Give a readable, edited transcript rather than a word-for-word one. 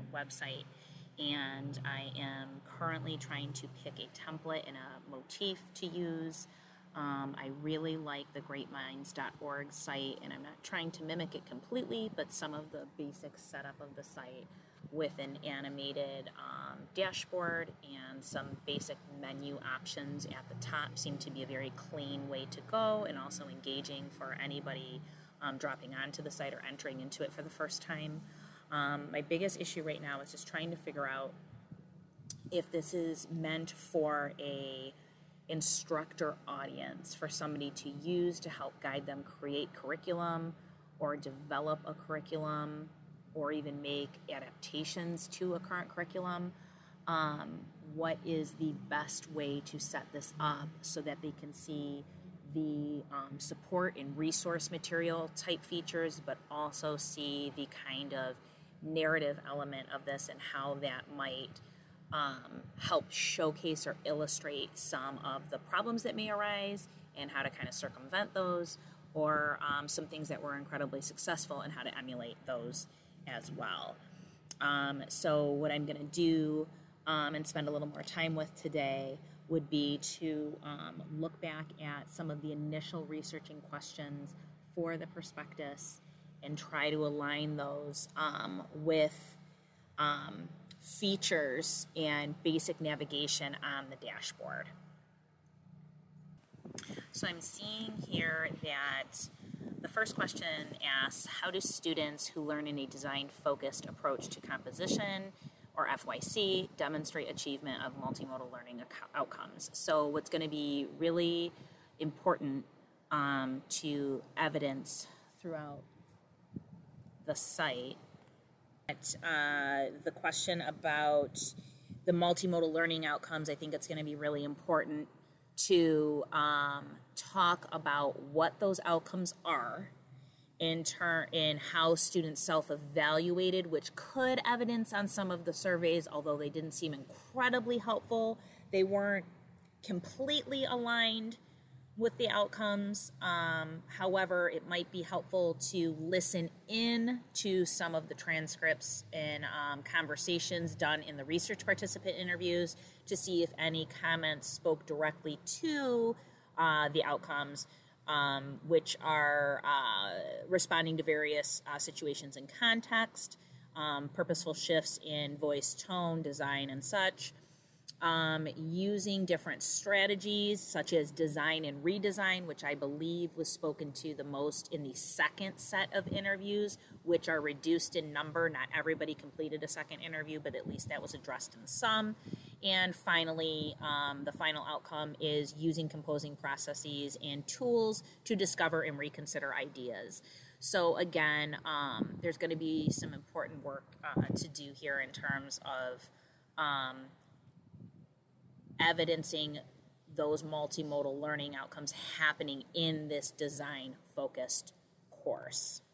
website, and I am currently trying to pick a template and a motif to use. I really like the greatminds.org site, and I'm not trying to mimic it completely, but some of the basic setup of the site with an animated dashboard and some basic menu options at the top seem to be a very clean way to go, and also engaging for anybody dropping onto the site or entering into it for the first time. My biggest issue right now is just trying to figure out if this is meant for a instructor audience, for somebody to use to help guide them create curriculum or develop a curriculum or even make adaptations to a current curriculum. What is the best way to set this up so that they can see the support and resource material type features, but also see the kind of narrative element of this and how that might help showcase or illustrate some of the problems that may arise and how to kind of circumvent those, or some things that were incredibly successful and how to emulate those as well. So what I'm going to do and spend a little more time with today would be to look back at some of the initial researching questions for the prospectus and try to align those with features and basic navigation on the dashboard. So I'm seeing here that the first question asks, how do students who learn in a design-focused approach to composition, or FYC, demonstrate achievement of multimodal learning outcomes? So what's going to be really important to evidence throughout the site, the question about the multimodal learning outcomes, I think it's going to be really important to talk about what those outcomes are in how students self-evaluated, which could evidence on some of the surveys, although they didn't seem incredibly helpful. They weren't completely aligned with the outcomes. However, it might be helpful to listen in to some of the transcripts and conversations done in the research participant interviews to see if any comments spoke directly to the outcomes, which are responding to various situations and context, purposeful shifts in voice, tone, design, and such. Using different strategies such as design and redesign, which I believe was spoken to the most in the second set of interviews, which are reduced in number. Not everybody completed a second interview, but at least that was addressed in some. And finally, the final outcome is using composing processes and tools to discover and reconsider ideas. So again, there's going to be some important work to do here in terms of evidencing those multimodal learning outcomes happening in this design-focused course.